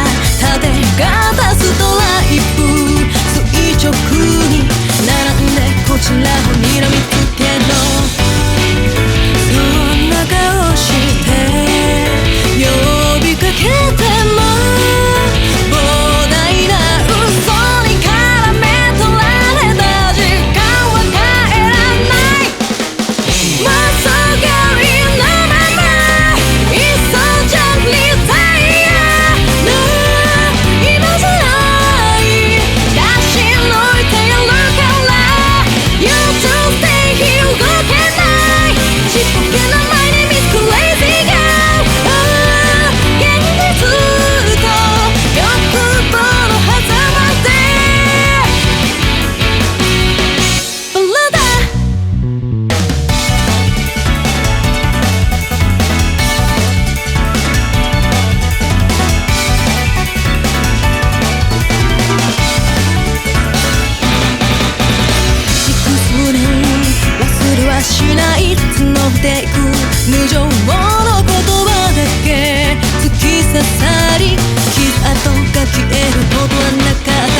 縦型ストライプ垂直に並んでこちらを睨みつけろ。そんな顔して呼びかけても膨大な嘘に絡め取られた時間は帰らない。まっすぐのままいっそじゃリタイアの今じゃない出し抜いてやるから You to stay here 動けないちっぽけな My name is crazy girl 現実と欲望の狭間でバラだ幾年忘れはしない募っていく無情の言葉だけ突き刺さり傷跡が消えることはなかった。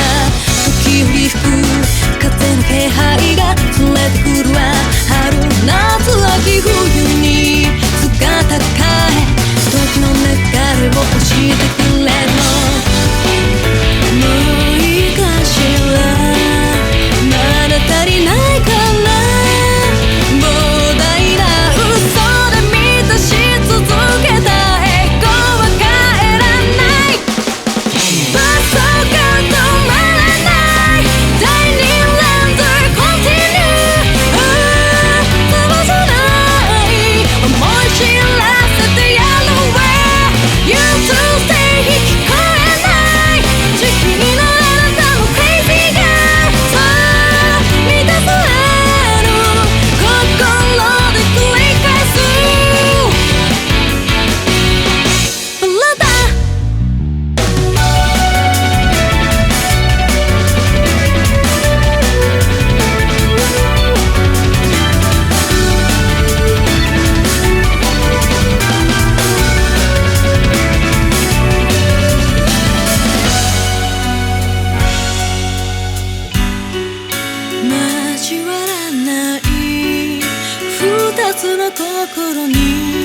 時折吹く風の気配が連れてくるわ春夏秋冬に姿変え時の流れを教えてくれるの。もういいかしらまだ足りないかな。膨大な嘘で満たし続けたエゴは帰らない。バスが止まらない第二連続コンティニュー飛ばさない思い知らせてやるわ You to stay 聞こえない時期のあなたの crazy girl さあ満たされる心で繰り返すバラだ交わらない二つの心に